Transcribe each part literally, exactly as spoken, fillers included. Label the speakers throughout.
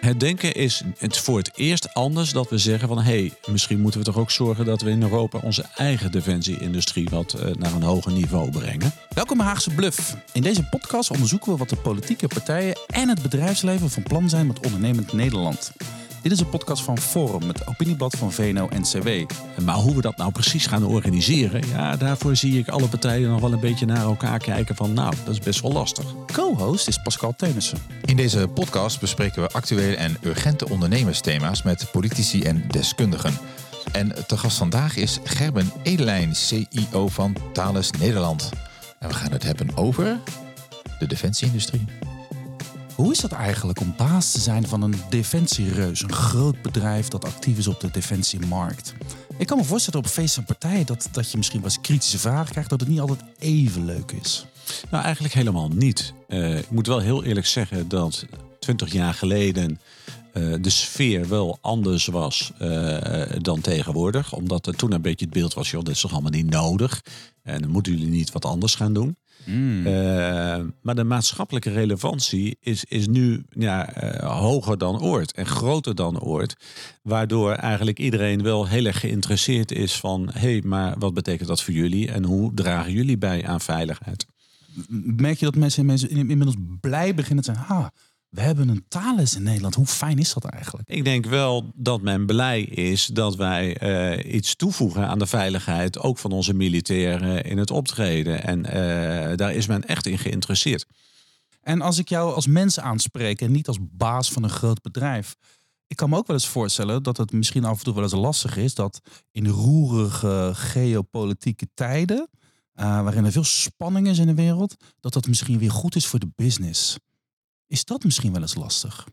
Speaker 1: Het denken is het voor het eerst anders dat we zeggen van... hé, hey, misschien moeten we toch ook zorgen dat we in Europa onze eigen defensie-industrie wat uh, naar een hoger niveau brengen.
Speaker 2: Welkom bij Haagse Bluff. In deze podcast onderzoeken we wat de politieke partijen en het bedrijfsleven van plan zijn met ondernemend Nederland. Dit is een podcast van Forum, het opinieblad van V N O N C W.
Speaker 1: Maar hoe we dat nou precies gaan organiseren... ja, daarvoor zie ik alle partijen nog wel een beetje naar elkaar kijken van... nou, dat is best wel lastig.
Speaker 2: Co-host is Pascal Teunissen.
Speaker 3: In deze podcast bespreken we actuele en urgente ondernemersthema's met politici en deskundigen. En te gast vandaag is Gerben Edelijn, C E O van Thales Nederland. En we gaan het hebben over de defensieindustrie.
Speaker 2: Hoe is dat eigenlijk om baas te zijn van een defensiereus, een groot bedrijf dat actief is op de defensiemarkt? Ik kan me voorstellen op feesten en partijen dat, dat je misschien wel eens kritische vragen krijgt, dat het niet altijd even leuk is.
Speaker 1: Nou, eigenlijk helemaal niet. Uh, ik moet wel heel eerlijk zeggen dat twintig jaar geleden uh, de sfeer wel anders was uh, dan tegenwoordig. Omdat er toen een beetje het beeld was, joh, dit is toch allemaal niet nodig. En dan moeten jullie niet wat anders gaan doen. Mm. Uh, maar de maatschappelijke relevantie is, is nu ja, uh, hoger dan ooit en groter dan ooit. Waardoor eigenlijk iedereen wel heel erg geïnteresseerd is van... hé, hey, maar wat betekent dat voor jullie en hoe dragen jullie bij aan veiligheid?
Speaker 2: Merk je dat mensen, mensen inmiddels blij beginnen te zijn... ha, we hebben een Thales in Nederland. Hoe fijn is dat eigenlijk?
Speaker 1: Ik denk wel dat men blij is dat wij uh, iets toevoegen aan de veiligheid... ook van onze militairen in het optreden. En uh, daar is men echt in geïnteresseerd.
Speaker 2: En als ik jou als mens aanspreek en niet als baas van een groot bedrijf... ik kan me ook wel eens voorstellen dat het misschien af en toe wel eens lastig is... dat in roerige geopolitieke tijden... Uh, waarin er veel spanning is in de wereld... dat dat misschien weer goed is voor de business... Is dat misschien wel eens lastig?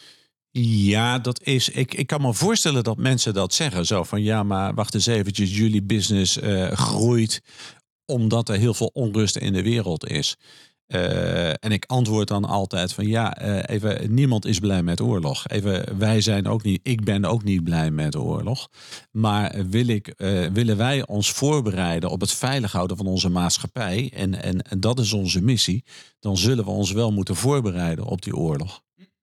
Speaker 1: Ja, dat is. Ik, ik kan me voorstellen dat mensen dat zeggen. Zo van ja, maar wacht eens eventjes. Jullie business uh, groeit omdat er heel veel onrust in de wereld is. Uh, en ik antwoord dan altijd van ja, uh, even, niemand is blij met oorlog. Even, wij zijn ook niet, ik ben ook niet blij met oorlog. Maar wil ik, uh, willen wij ons voorbereiden op het veilig houden van onze maatschappij, en, en, en dat is onze missie, dan zullen we ons wel moeten voorbereiden op die oorlog.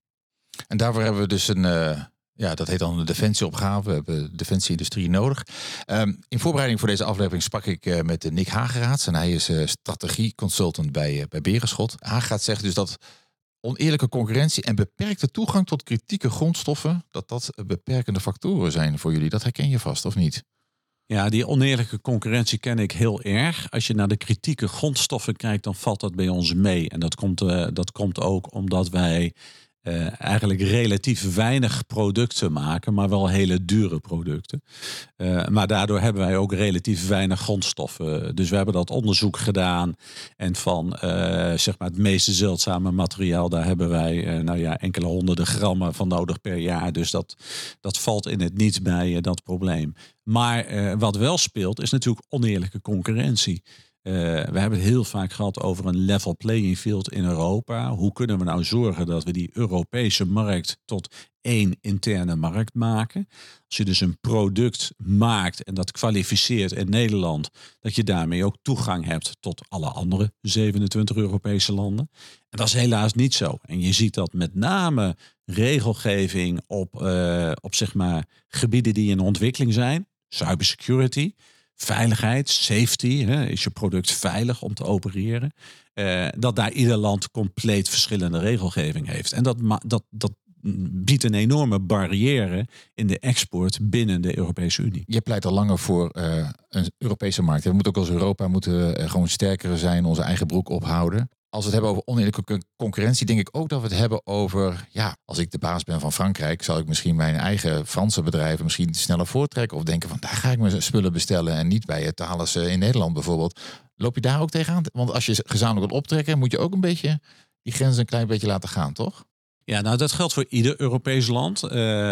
Speaker 3: En daarvoor hebben we dus een... Uh... Ja, dat heet dan een defensieopgave. We hebben de defensieindustrie nodig. Um, in voorbereiding voor deze aflevering sprak ik uh, met Nick Hageraats. En hij is uh, strategieconsultant bij, uh, bij Berenschot. Hageraats zegt dus dat oneerlijke concurrentie en beperkte toegang tot kritieke grondstoffen... dat dat beperkende factoren zijn voor jullie. Dat herken je vast, of niet?
Speaker 1: Ja, die oneerlijke concurrentie ken ik heel erg. Als je naar de kritieke grondstoffen kijkt, dan valt dat bij ons mee. En dat komt, uh, dat komt ook omdat wij... Uh, eigenlijk relatief weinig producten maken, maar wel hele dure producten. Uh, maar daardoor hebben wij ook relatief weinig grondstoffen. Dus we hebben dat onderzoek gedaan. En van uh, zeg maar het meest zeldzame materiaal, daar hebben wij uh, nou ja, enkele honderden grammen van nodig per jaar. Dus dat, dat valt in het niet bij uh, dat probleem. Maar uh, wat wel speelt, is natuurlijk oneerlijke concurrentie. Uh, we hebben het heel vaak gehad over een level playing field in Europa. Hoe kunnen we nou zorgen dat we die Europese markt tot één interne markt maken? Als je dus een product maakt en dat kwalificeert in Nederland, dat je daarmee ook toegang hebt tot alle andere zevenentwintig Europese landen. En dat is helaas niet zo. En je ziet dat met name regelgeving op, uh, op zeg maar gebieden die in ontwikkeling zijn, cybersecurity, veiligheid, safety, hè, is je product veilig om te opereren? Uh, dat daar ieder land compleet verschillende regelgeving heeft. En dat, dat, dat biedt een enorme barrière in de export binnen de Europese Unie.
Speaker 3: Je pleit al langer voor uh, een Europese markt. We moeten ook als Europa moeten uh, gewoon sterker zijn, onze eigen broek ophouden. Als we het hebben over oneerlijke concurrentie, denk ik ook dat we het hebben over... ja, als ik de baas ben van Frankrijk, zal ik misschien mijn eigen Franse bedrijven misschien sneller voortrekken. Of denken van, daar ga ik mijn spullen bestellen en niet bij het Thales in Nederland bijvoorbeeld. Loop je daar ook tegenaan? Want als je gezamenlijk wilt optrekken, moet je ook een beetje die grenzen een klein beetje laten gaan, toch?
Speaker 1: Ja, nou dat geldt voor ieder Europees land.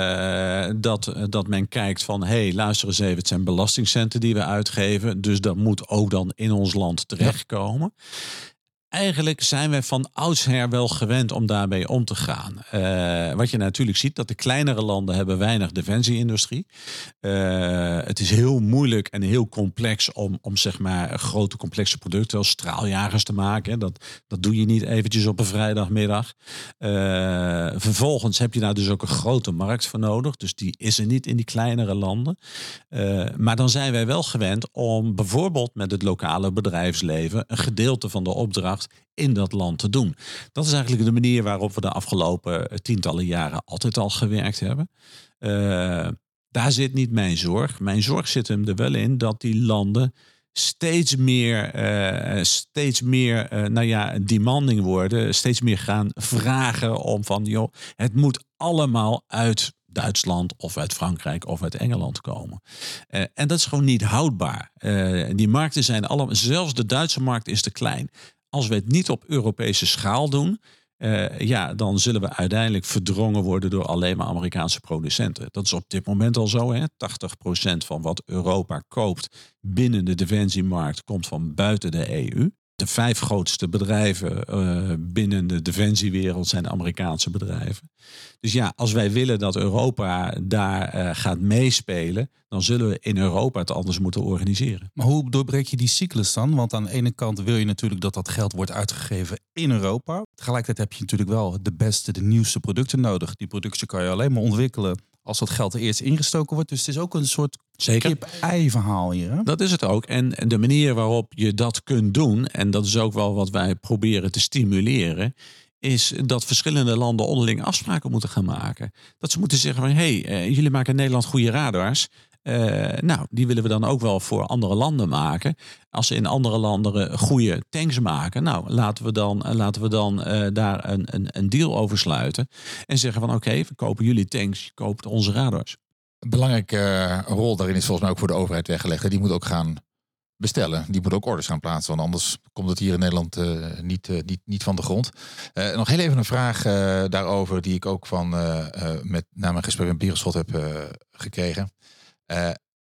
Speaker 1: Uh, dat, dat men kijkt van, hé, hey, luister eens even, het zijn belastingcenten die we uitgeven. Dus dat moet ook dan in ons land terechtkomen. Ja. Eigenlijk zijn we van oudsher wel gewend om daarmee om te gaan. Uh, wat je natuurlijk ziet, dat de kleinere landen hebben weinig defensieindustrie. Uh, het is heel moeilijk en heel complex om, om zeg maar grote complexe producten als straaljagers te maken. Hè. Dat, dat doe je niet eventjes op een vrijdagmiddag. Uh, vervolgens heb je daar dus ook een grote markt voor nodig. Dus die is er niet in die kleinere landen. Uh, maar dan zijn wij wel gewend om bijvoorbeeld met het lokale bedrijfsleven een gedeelte van de opdracht in dat land te doen. Dat is eigenlijk de manier waarop we de afgelopen tientallen jaren altijd al gewerkt hebben. Uh, daar zit niet mijn zorg. Mijn zorg zit hem er wel in dat die landen steeds meer, uh, steeds meer uh, nou ja, demanding worden. Steeds meer gaan vragen om van, joh, het moet allemaal uit Duitsland of uit Frankrijk of uit Engeland komen. Uh, en dat is gewoon niet houdbaar. Uh, die markten zijn allemaal, zelfs de Duitse markt is te klein. Als we het niet op Europese schaal doen, uh, ja, dan zullen we uiteindelijk verdrongen worden door alleen maar Amerikaanse producenten. Dat is op dit moment al zo. Hè? tachtig procent van wat Europa koopt binnen de defensiemarkt komt van buiten de E U. De vijf grootste bedrijven uh, binnen de defensiewereld zijn Amerikaanse bedrijven. Dus ja, als wij willen dat Europa daar uh, gaat meespelen, dan zullen we in Europa het anders moeten organiseren.
Speaker 2: Maar hoe doorbreek je die cyclus dan? Want aan de ene kant wil je natuurlijk dat dat geld wordt uitgegeven in Europa. Tegelijkertijd heb je natuurlijk wel de beste, de nieuwste producten nodig. Die producten kan je alleen maar ontwikkelen als dat geld er eerst ingestoken wordt. Dus het is ook een soort kip-ei verhaal hier. Hè?
Speaker 1: Dat is het ook. En de manier waarop je dat kunt doen, en dat is ook wel wat wij proberen te stimuleren, is dat verschillende landen onderling afspraken moeten gaan maken. Dat ze moeten zeggen van, hé, hey, uh, jullie maken in Nederland goede radars. Uh, nou, die willen we dan ook wel voor andere landen maken. Als ze in andere landen goede tanks maken, nou, laten we dan, uh, laten we dan uh, daar een, een, een deal over sluiten. En zeggen van, oké, okay, we kopen jullie tanks, je koopt onze radars.
Speaker 3: Een belangrijke uh, rol daarin is volgens mij ook voor de overheid weggelegd. Hè? Die moet ook gaan bestellen. Die moet ook orders gaan plaatsen. Want anders komt het hier in Nederland uh, niet, uh, niet, niet van de grond. Uh, nog heel even een vraag uh, daarover die ik ook van uh, uh, met, na mijn gesprek met Berenschot heb uh, gekregen. Uh,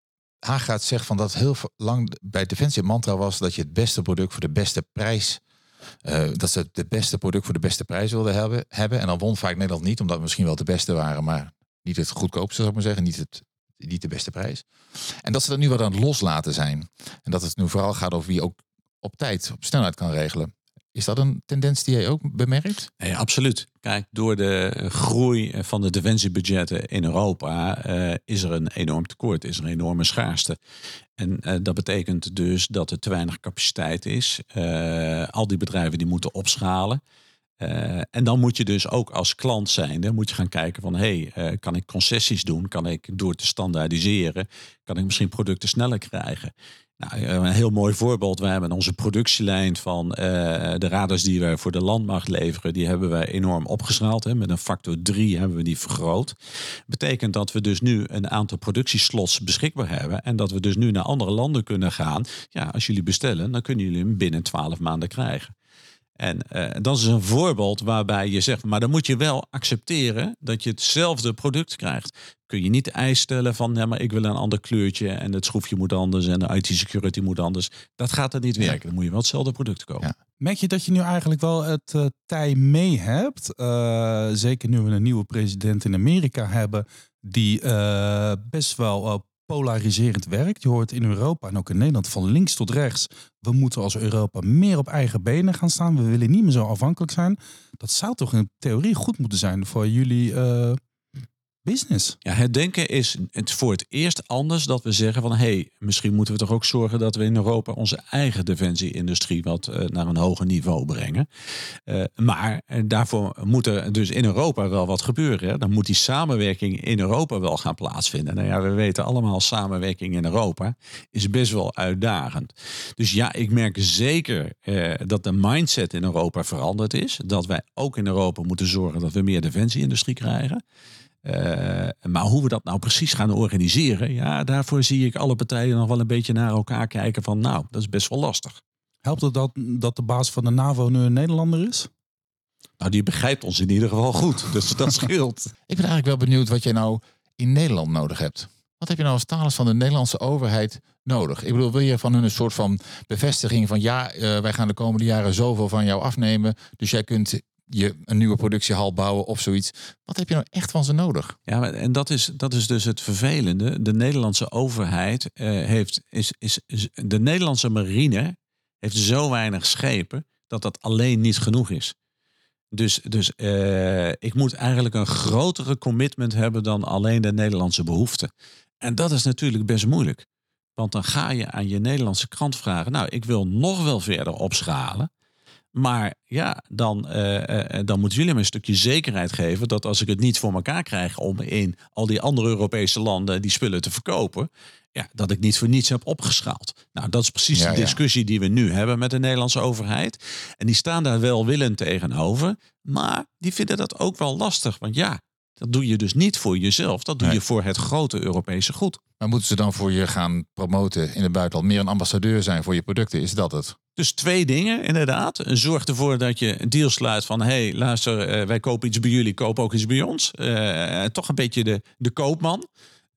Speaker 3: Haga zegt van dat heel lang bij Defensie het mantra was dat je het beste product voor de beste prijs, uh, dat ze het beste product voor de beste prijs wilden hebben, hebben. En dan won vaak Nederland niet, omdat we misschien wel de beste waren, maar niet het goedkoopste, zou ik maar zeggen, niet, het, niet de beste prijs. En dat ze dat nu wat aan het loslaten zijn. En dat het nu vooral gaat over wie ook op tijd, op snelheid kan regelen. Is dat een tendens die jij ook bemerkt?
Speaker 1: Nee, absoluut. Kijk, door de groei van de defensiebudgetten in Europa uh, is er een enorm tekort, is er een enorme schaarste. En uh, dat betekent dus dat er te weinig capaciteit is. Uh, al die bedrijven die moeten opschalen. Uh, en dan moet je dus ook als klant zijn, dan moet je gaan kijken van, hé, hey, uh, kan ik concessies doen? Kan ik door te standaardiseren, kan ik misschien producten sneller krijgen? Nou, een heel mooi voorbeeld. We hebben onze productielijn van uh, de radars die wij voor de landmacht leveren, die hebben wij enorm opgeschaald. Hè. Met een factor drie hebben we die vergroot. Betekent dat we dus nu een aantal productieslots beschikbaar hebben en dat we dus nu naar andere landen kunnen gaan. Ja, als jullie bestellen, dan kunnen jullie hem binnen twaalf maanden krijgen. En uh, dat is een voorbeeld waarbij je zegt, maar dan moet je wel accepteren dat je hetzelfde product krijgt. Kun je niet de eis stellen van, nee, maar ik wil een ander kleurtje en het schroefje moet anders en de I T-security moet anders. Dat gaat er niet werken. Dan moet je wel hetzelfde product kopen. Ja.
Speaker 2: Merk je dat je nu eigenlijk wel het uh, tij mee hebt? Uh, zeker nu we een nieuwe president in Amerika hebben die uh, best wel uh, polariserend werkt. Je hoort in Europa en ook in Nederland van links tot rechts. We moeten als Europa meer op eigen benen gaan staan. We willen niet meer zo afhankelijk zijn. Dat zou toch in theorie goed moeten zijn voor jullie uh, business.
Speaker 1: Ja, het denken is het voor het eerst anders dat we zeggen van, hé, hey, misschien moeten we toch ook zorgen dat we in Europa onze eigen defensieindustrie wat uh, naar een hoger niveau brengen. Uh, maar uh, daarvoor moet er dus in Europa wel wat gebeuren. Hè? Dan moet die samenwerking in Europa wel gaan plaatsvinden. Nou ja, we weten allemaal, samenwerking in Europa is best wel uitdagend. Dus ja, ik merk zeker uh, dat de mindset in Europa veranderd is. Dat wij ook in Europa moeten zorgen dat we meer defensieindustrie krijgen. Uh, maar hoe we dat nou precies gaan organiseren, ja, daarvoor zie ik alle partijen nog wel een beetje naar elkaar kijken van, nou, dat is best wel lastig.
Speaker 2: Helpt het dat, dat de baas van de NAVO nu een Nederlander is?
Speaker 1: Nou, die begrijpt ons in ieder geval goed, dus dat scheelt.
Speaker 3: Ik ben eigenlijk wel benieuwd wat jij nou in Nederland nodig hebt. Wat heb je nou als talers van de Nederlandse overheid nodig? Ik bedoel, wil je van hun een soort van bevestiging van ja, uh, wij gaan de komende jaren zoveel van jou afnemen. Dus jij kunt je een nieuwe productiehal bouwen of zoiets. Wat heb je nou echt van ze nodig?
Speaker 1: Ja, maar, en dat is, dat is dus het vervelende. De Nederlandse overheid uh, heeft, is, is, is, de Nederlandse marine heeft zo weinig schepen dat dat alleen niet genoeg is. Dus, dus uh, ik moet eigenlijk een grotere commitment hebben dan alleen de Nederlandse behoeften. En dat is natuurlijk best moeilijk. Want dan ga je aan je Nederlandse krant vragen, nou, ik wil nog wel verder opschalen. Maar ja, dan, uh, uh, dan moeten jullie me een stukje zekerheid geven dat als ik het niet voor elkaar krijg om in al die andere Europese landen die spullen te verkopen, ja, dat ik niet voor niets heb opgeschaald. Nou, dat is precies ja, de discussie ja. die we nu hebben met de Nederlandse overheid. En die staan daar welwillend tegenover, maar die vinden dat ook wel lastig. Want ja, dat doe je dus niet voor jezelf. Dat doe nee. je voor het grote Europese goed.
Speaker 3: Maar moeten ze dan voor je gaan promoten in het buitenland? Meer een ambassadeur zijn voor je producten? Is dat het?
Speaker 1: Dus twee dingen inderdaad. Zorg ervoor dat je een deal sluit van, hé, hey, luister, uh, wij kopen iets bij jullie, koop ook iets bij ons. Uh, toch een beetje de, de koopman.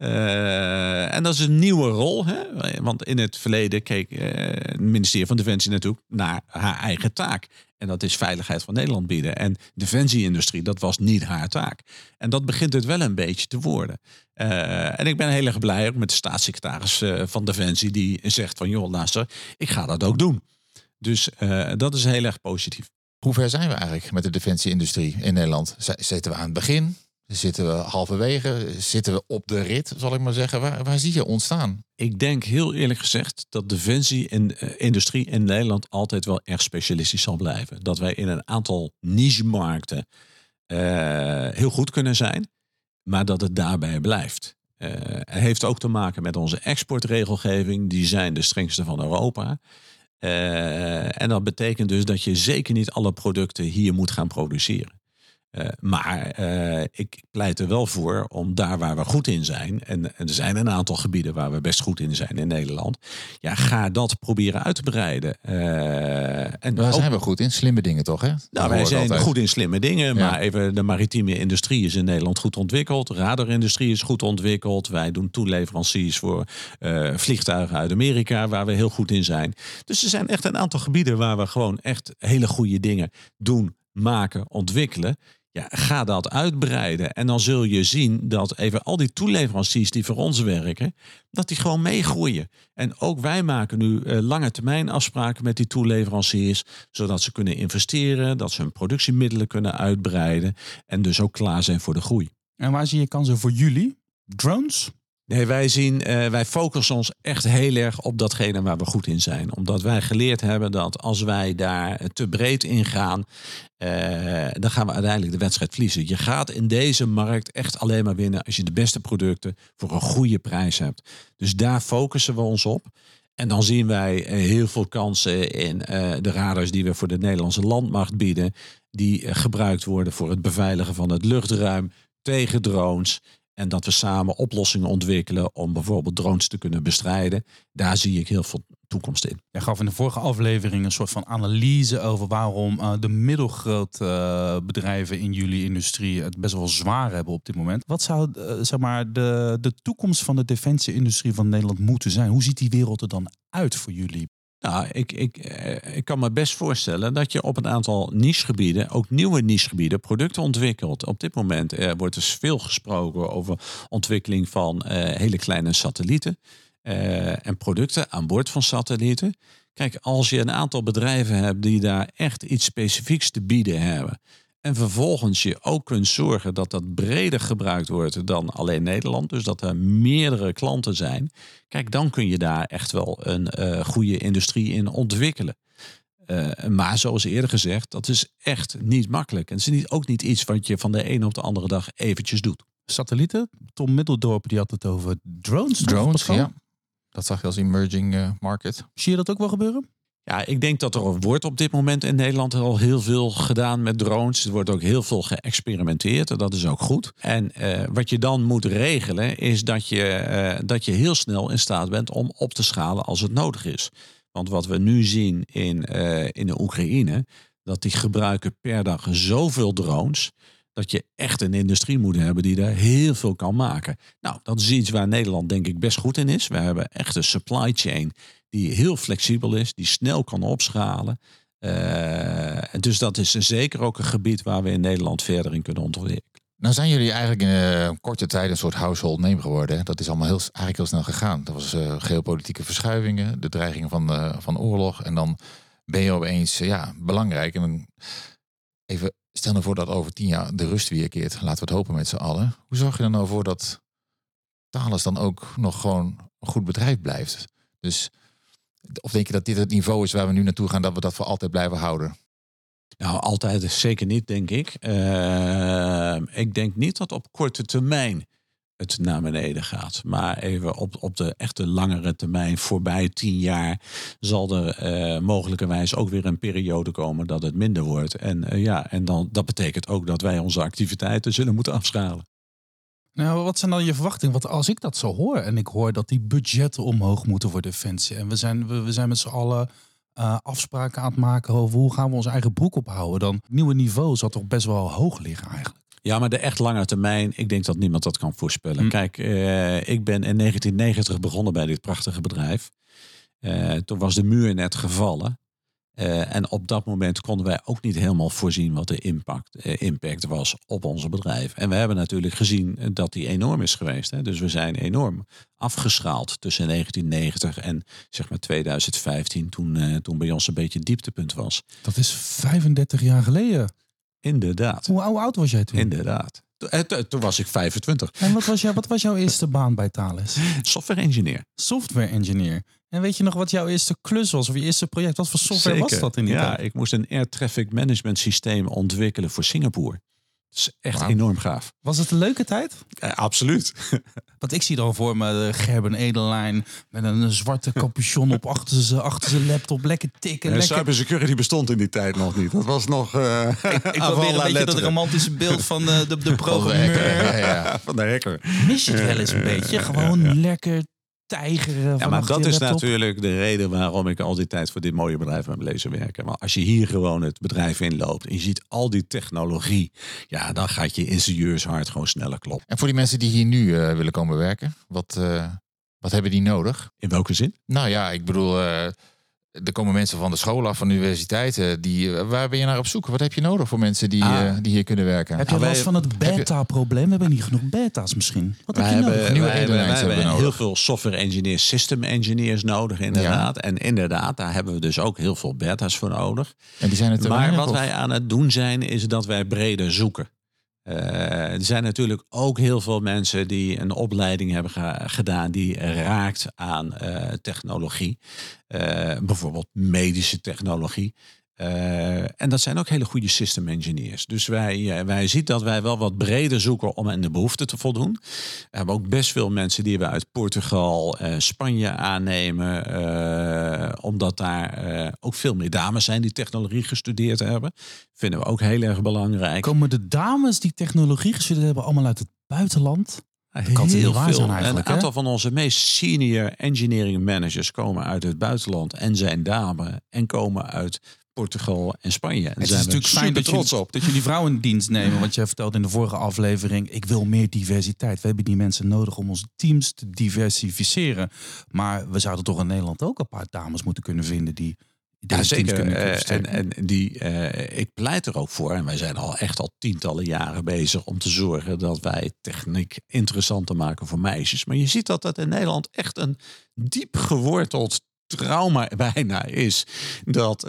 Speaker 1: Uh, en dat is een nieuwe rol. Hè? Want in het verleden keek uh, het ministerie van Defensie natuurlijk naar haar eigen taak. En dat is veiligheid van Nederland bieden. En defensieindustrie, dat was niet haar taak. En dat begint het wel een beetje te worden. Uh, en ik ben heel erg blij ook met de staatssecretaris uh, van Defensie die zegt van, joh, luister, ik ga dat ook doen. Dus uh, dat is heel erg positief.
Speaker 3: Hoe ver zijn we eigenlijk met de defensieindustrie in Nederland? Z- zitten we aan het begin? Zitten we halverwege? Zitten we op de rit, zal ik maar zeggen? Waar, waar zie je ontstaan?
Speaker 1: Ik denk heel eerlijk gezegd dat de defensie-industrie in Nederland altijd wel erg specialistisch zal blijven. Dat wij in een aantal niche-markten uh, heel goed kunnen zijn, maar dat het daarbij blijft. Uh, het heeft ook te maken met onze exportregelgeving. Die zijn de strengste van Europa. Uh, en dat betekent dus dat je zeker niet alle producten hier moet gaan produceren. Uh, maar uh, ik pleit er wel voor om daar waar we goed in zijn, en, en er zijn een aantal gebieden waar we best goed in zijn in Nederland, ja, ga dat proberen uit te breiden. Uh, en
Speaker 3: waar
Speaker 1: ook,
Speaker 3: zijn we goed in? Slimme dingen toch, hè?
Speaker 1: Nou, wij zijn altijd goed in slimme dingen, ja. Maar even de maritieme industrie is in Nederland goed ontwikkeld. Radarindustrie is goed ontwikkeld. Wij doen toeleveranciers voor uh, vliegtuigen uit Amerika, waar we heel goed in zijn. Dus er zijn echt een aantal gebieden waar we gewoon echt hele goede dingen doen, maken, ontwikkelen. Ja, ga dat uitbreiden. En dan zul je zien dat even al die toeleveranciers die voor ons werken, dat die gewoon meegroeien. En ook wij maken nu uh, lange termijn afspraken met die toeleveranciers, zodat ze kunnen investeren, dat ze hun productiemiddelen kunnen uitbreiden en dus ook klaar zijn voor de groei.
Speaker 2: En waar zie je kansen voor jullie? Drones?
Speaker 1: Nee, wij zien, uh, wij focussen ons echt heel erg op datgene waar we goed in zijn. Omdat wij geleerd hebben dat als wij daar te breed in gaan, uh, dan gaan we uiteindelijk de wedstrijd verliezen. Je gaat in deze markt echt alleen maar winnen als je de beste producten voor een goede prijs hebt. Dus daar focussen we ons op. En dan zien wij heel veel kansen in uh, de radars die we voor de Nederlandse landmacht bieden, die uh, gebruikt worden voor het beveiligen van het luchtruim tegen drones. En dat we samen oplossingen ontwikkelen om bijvoorbeeld drones te kunnen bestrijden. Daar zie ik heel veel toekomst in.
Speaker 2: Jij gaf in de vorige aflevering een soort van analyse over waarom uh, de middelgrote uh, bedrijven in jullie industrie het best wel zwaar hebben op dit moment. Wat zou uh, zeg maar de, de toekomst van de defensieindustrie van Nederland moeten zijn? Hoe ziet die wereld er dan uit voor jullie?
Speaker 1: Nou, ik, ik, ik kan me best voorstellen dat je op een aantal nichegebieden, ook nieuwe nichegebieden, producten ontwikkelt. Op dit moment er wordt dus veel gesproken over ontwikkeling van uh, hele kleine satellieten uh, en producten aan boord van satellieten. Kijk, als je een aantal bedrijven hebt die daar echt iets specifieks te bieden hebben, en vervolgens je ook kunt zorgen dat dat breder gebruikt wordt dan alleen Nederland. Dus dat er meerdere klanten zijn. Kijk, dan kun je daar echt wel een uh, goede industrie in ontwikkelen. Uh, maar zoals eerder gezegd, dat is echt niet makkelijk. En het is niet, ook niet iets wat je van de ene op de andere dag eventjes doet.
Speaker 2: Satellieten? Tom Middeldorp die had het over drones.
Speaker 3: Drones, ja. Dat zag je als emerging uh, market.
Speaker 2: Zie je dat ook wel gebeuren?
Speaker 1: Ja, ik denk dat er wordt op dit moment in Nederland al heel veel gedaan met drones. Er wordt ook heel veel geëxperimenteerd en dat is ook goed. En uh, wat je dan moet regelen is dat je, uh, dat je heel snel in staat bent om op te schalen als het nodig is. Want wat we nu zien in, uh, in de Oekraïne, dat die gebruiken per dag zoveel drones, dat je echt een industrie moet hebben die daar heel veel kan maken. Nou, dat is iets waar Nederland denk ik best goed in is. We hebben echt een supply chain die heel flexibel is, die snel kan opschalen. Uh, dus dat is zeker ook een gebied waar we in Nederland verder in kunnen ontwikkelen.
Speaker 3: Nou zijn jullie eigenlijk in uh, korte tijd een soort household name geworden. Hè? Dat is allemaal heel, eigenlijk heel snel gegaan. Dat was uh, geopolitieke verschuivingen, de dreigingen van, uh, van oorlog. En dan ben je opeens uh, ja, belangrijk. En dan even, stel nou voor dat over tien jaar de rust weerkeert. Laten we het hopen met z'n allen. Hoe zorg je er nou voor dat Thales dan ook nog gewoon een goed bedrijf blijft? Dus, of denk je dat dit het niveau is waar we nu naartoe gaan, dat we dat voor altijd blijven houden?
Speaker 1: Nou, altijd zeker niet, denk ik. Uh, ik denk niet dat op korte termijn het naar beneden gaat. Maar even op, op de echte langere termijn, voorbij tien jaar, zal er uh, mogelijkerwijs ook weer een periode komen dat het minder wordt. En uh, ja, en dan, dat betekent ook dat wij onze activiteiten zullen moeten afschalen.
Speaker 2: Nou, wat zijn dan je verwachtingen? Want als ik dat zo hoor en ik hoor dat die budgetten omhoog moeten voor Defensie. En we zijn, we, we zijn met z'n allen uh, afspraken aan het maken over hoe gaan we onze eigen broek ophouden. Dan het nieuwe niveau zal toch best wel hoog liggen eigenlijk.
Speaker 1: Ja, maar de echt lange termijn, ik denk dat niemand dat kan voorspellen.
Speaker 2: Hm.
Speaker 1: Kijk, uh, ik ben in negentien negentig begonnen bij dit prachtige bedrijf. Uh, toen was de muur net gevallen. Uh, en op dat moment konden wij ook niet helemaal voorzien wat de impact, uh, impact was op onze bedrijf. En we hebben natuurlijk gezien dat die enorm is geweest. Hè? Dus we zijn enorm afgeschaald tussen negentien negentig en zeg maar twintig vijftien, toen, uh, toen bij ons een beetje het dieptepunt was.
Speaker 2: Dat is vijfendertig jaar geleden.
Speaker 1: Inderdaad.
Speaker 2: Hoe, hoe oud was jij toen?
Speaker 1: Inderdaad. Toen was ik vijfentwintig.
Speaker 2: En wat was, jou, wat was jouw eerste baan bij Thales?
Speaker 1: Software engineer.
Speaker 2: Software engineer. En weet je nog wat jouw eerste klus was of je eerste project? Wat voor software
Speaker 1: Zeker.
Speaker 2: was dat in die
Speaker 1: Ja,
Speaker 2: tijd?
Speaker 1: ik moest een air traffic management systeem ontwikkelen voor Singapore. Dat is echt
Speaker 3: Wow.
Speaker 1: enorm gaaf.
Speaker 2: Was het een leuke tijd?
Speaker 1: Eh, absoluut.
Speaker 2: Want ik zie dan voor me de Gerben Edelijn met een zwarte capuchon op achter zijn achter zijn laptop. Lekker tikken.
Speaker 1: Ja,
Speaker 2: lekker.
Speaker 1: cybersecurity bestond in die tijd nog niet. Dat was nog... Uh,
Speaker 2: Ik probeer een beetje dat romantische beeld van de, de, de programmeur.
Speaker 3: Ja, ja.
Speaker 1: Van de hacker.
Speaker 2: Mis je het wel eens een beetje? Gewoon lekker tijgeren.
Speaker 1: Ja, maar dat is natuurlijk de reden waarom ik al die tijd voor dit mooie bedrijf heb lezen werken. Maar als je hier gewoon het bedrijf inloopt en je ziet al die technologie, ja, dan gaat je ingenieurshart gewoon sneller kloppen.
Speaker 3: En voor die mensen die hier nu uh, willen komen werken, wat, uh, wat hebben die nodig?
Speaker 1: In welke zin?
Speaker 3: Nou ja, ik bedoel, uh, er komen mensen van de school af, van de universiteiten. Die, uh, waar ben je naar op zoek? Wat heb je nodig voor mensen die,
Speaker 1: Ah.
Speaker 3: uh, die hier kunnen werken?
Speaker 2: Heb je
Speaker 1: Nou,
Speaker 2: wel
Speaker 1: wij-
Speaker 2: eens van het beta-probleem? We hebben niet genoeg beta's misschien. Wat heb
Speaker 1: Wij
Speaker 2: je
Speaker 1: hebben,
Speaker 2: nodig?
Speaker 3: Nieuwe
Speaker 1: wij hebben, wij
Speaker 3: airlines
Speaker 1: hebben
Speaker 3: hebben we
Speaker 1: heel
Speaker 3: nodig.
Speaker 1: veel software engineers, system engineers nodig inderdaad. En inderdaad, daar hebben we dus ook heel veel beta's voor nodig.
Speaker 3: En die zijn het te
Speaker 1: Maar
Speaker 3: weinig,
Speaker 1: wat
Speaker 3: of?
Speaker 1: wij aan het doen zijn, is dat wij breder zoeken. Uh, er zijn natuurlijk ook heel veel mensen die een opleiding hebben ge- gedaan die raakt aan uh, technologie. Uh, bijvoorbeeld medische technologie. Uh, en dat zijn ook hele goede system engineers. Dus wij, uh, wij zien dat wij wel wat breder zoeken om aan de behoeften te voldoen. We hebben ook best veel mensen die we uit Portugal, uh, Spanje aannemen. Uh, omdat daar uh, ook veel meer dames zijn die technologie gestudeerd hebben. Vinden we ook heel erg belangrijk.
Speaker 2: Komen de dames die technologie gestudeerd hebben allemaal uit het buitenland? Dat kan
Speaker 1: Heel
Speaker 2: niet waar
Speaker 1: veel.
Speaker 2: zijn eigenlijk,
Speaker 1: Een aantal
Speaker 2: hè?
Speaker 1: van onze meest senior engineering managers komen uit het buitenland en zijn dame en komen uit Portugal en Spanje. En
Speaker 2: Het is
Speaker 1: zijn we
Speaker 2: natuurlijk fijn dat
Speaker 1: super trots
Speaker 2: jullie,
Speaker 1: op.
Speaker 2: dat jullie vrouwen in dienst nemen. Want je vertelde in de vorige aflevering, ik wil meer diversiteit. We hebben die mensen nodig om onze teams te diversificeren. Maar we zouden toch in Nederland ook een paar dames moeten kunnen vinden die
Speaker 1: Ja,
Speaker 2: deze teams
Speaker 1: zeker.
Speaker 2: kunnen
Speaker 1: Uh, en,
Speaker 2: versterken.
Speaker 1: en die, uh, ik pleit er ook voor. En wij zijn al echt al tientallen jaren bezig om te zorgen dat wij techniek interessanter maken voor meisjes. Maar je ziet dat dat in Nederland echt een diep geworteld trauma bijna is. Dat,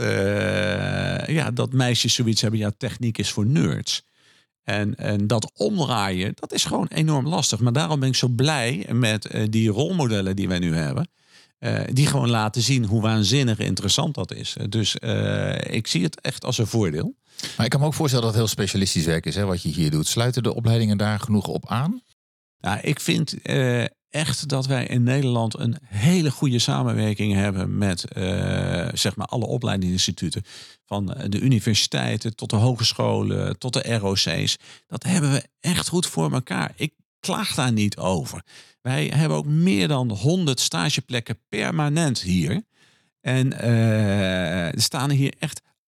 Speaker 1: uh, ja, dat meisjes zoiets hebben. Ja, techniek is voor nerds. En, en dat omdraaien, dat is gewoon enorm lastig. Maar daarom ben ik zo blij met uh, die rolmodellen die wij nu hebben. Uh, die gewoon laten zien hoe waanzinnig interessant dat is. Dus uh, ik zie het echt als een voordeel.
Speaker 3: Maar ik kan me ook voorstellen dat het heel specialistisch werk is, hè, wat je hier doet. Sluiten de opleidingen daar genoeg op aan?
Speaker 1: Nou, ik vind uh, echt dat wij in Nederland een hele goede samenwerking hebben met uh, zeg maar alle opleidingsinstituten. Van de universiteiten tot de hogescholen, tot de R O C's. Dat hebben we echt goed voor elkaar. Ik klaag daar niet over. Wij hebben ook meer dan honderd stageplekken permanent hier. En uh, er staan hier echt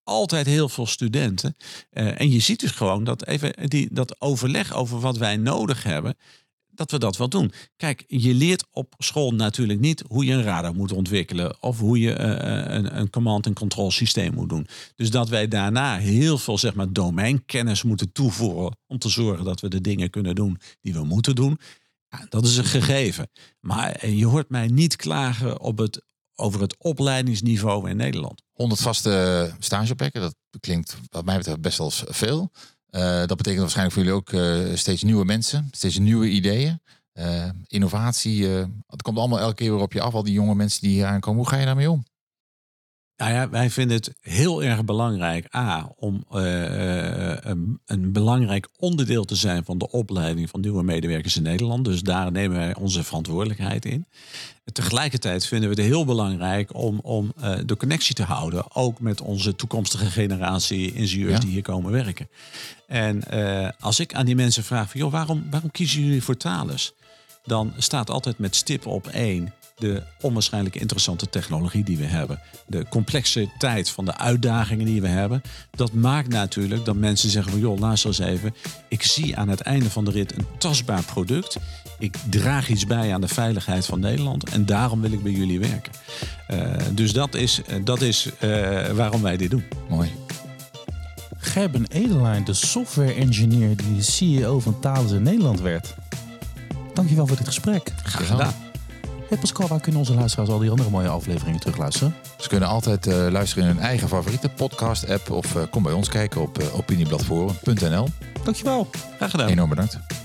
Speaker 1: altijd heel veel studenten. Uh, en je ziet dus gewoon dat even die, dat overleg over wat wij nodig hebben, dat we dat wel doen. Kijk, je leert op school natuurlijk niet hoe je een radar moet ontwikkelen of hoe je uh, een, een command- en control systeem moet doen. Dus dat wij daarna heel veel zeg maar domeinkennis moeten toevoegen om te zorgen dat we de dingen kunnen doen die we moeten doen. Ja, dat is een gegeven. Maar je hoort mij niet klagen op het, over het opleidingsniveau in Nederland.
Speaker 3: honderd vaste stageplekken, dat klinkt wat mij betreft best wel veel. Uh, dat betekent waarschijnlijk voor jullie ook uh, steeds nieuwe mensen, steeds nieuwe ideeën, uh, innovatie. Uh, het komt allemaal elke keer weer op je af, al die jonge mensen die hier aankomen. Hoe ga je daarmee om?
Speaker 1: Nou ja, wij vinden het heel erg belangrijk, A, om uh, een, een belangrijk onderdeel te zijn van de opleiding van nieuwe medewerkers in Nederland. Dus daar nemen wij onze verantwoordelijkheid in. Tegelijkertijd vinden we het heel belangrijk om, om uh, de connectie te houden, ook met onze toekomstige generatie ingenieurs ja. die hier komen werken. En uh, als ik aan die mensen vraag van, joh, waarom, waarom kiezen jullie voor Thales? Dan staat altijd met stip op één de onwaarschijnlijk interessante technologie die we hebben. De complexiteit van de uitdagingen die we hebben. Dat maakt natuurlijk dat mensen zeggen van, joh, luister eens even. Ik zie aan het einde van de rit een tastbaar product. Ik draag iets bij aan de veiligheid van Nederland. En daarom wil ik bij jullie werken. Uh, dus dat is, dat is uh, waarom wij dit doen.
Speaker 3: Mooi.
Speaker 2: Gerben Edelijn, de software engineer die de C E O van Thales in Nederland werd. Dankjewel voor dit gesprek.
Speaker 1: Graag gedaan.
Speaker 2: Hey Pascal, waar kunnen onze luisteraars al die andere mooie afleveringen terugluisteren?
Speaker 3: Ze kunnen altijd uh, luisteren in hun eigen favoriete podcast-app of uh, kom bij ons kijken op uh, opinieplatform punt n l.
Speaker 2: Dankjewel.
Speaker 1: Graag gedaan.
Speaker 3: Enorm bedankt.